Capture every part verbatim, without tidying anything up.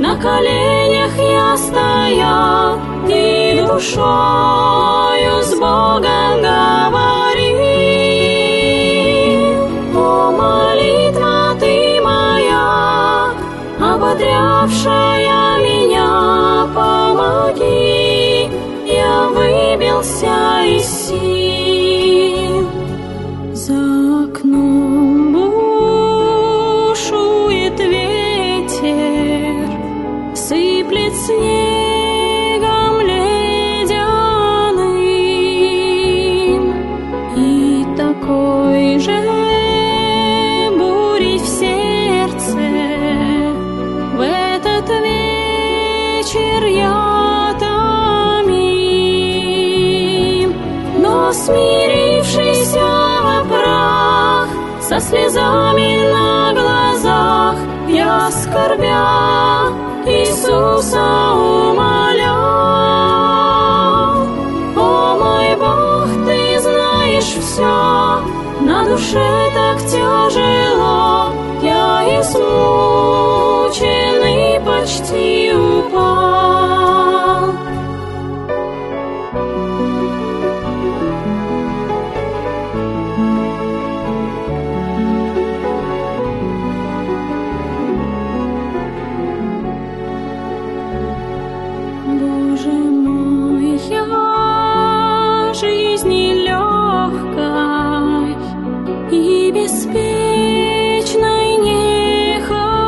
на коленях я стоял и душою с Богом говорил. О, молитва ты моя, ободрявшая меня, помоги, я выбился из сил. За окном бушует ветер, сыплет снегом ледяным, и такой же бурей в сердце в этот вечер я томим. Но смирившийся во прах, со слезами на глазах, я скорбя Иисуса умолял. О, мой Бог, ты знаешь все, на душе так тяжело, я измученный почти упал. Боже мой, я жизни легкой и беспечной не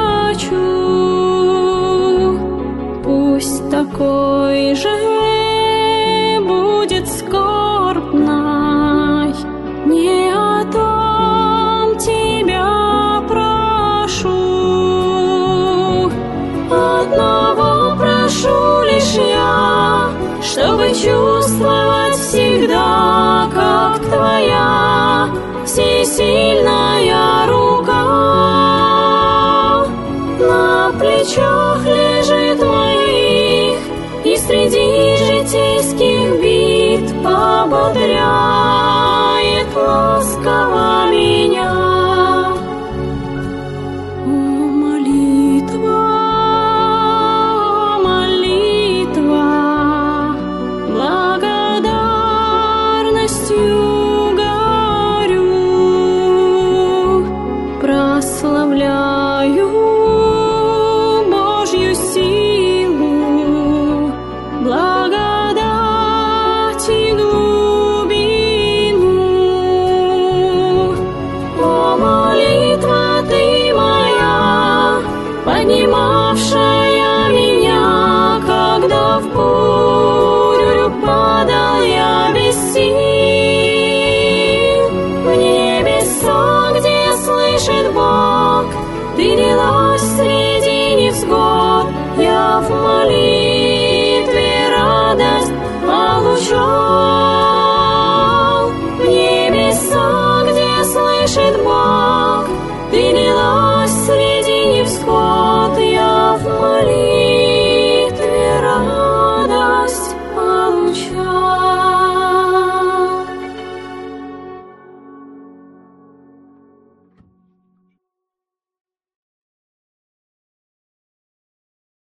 хочу. Пусть такой же будет скорбной, не о том тебя прошу. Одного прошу лишь я, чтобы чувствовать всегда, как твоя всесильная рука на плечах лежит моих, и среди житейских бед пободряет ласково меня. О, молитва, молитва, благодарностью горю, прославляю Божью силу, благодать и глубину. О, молитва ты моя, поднимавшая меня, когда в бурю падал я без сил. В небесах, где слышит Бог, ты лилась среди невзгод, я в молитве радость получал. В небесах, где слышит Бог, ты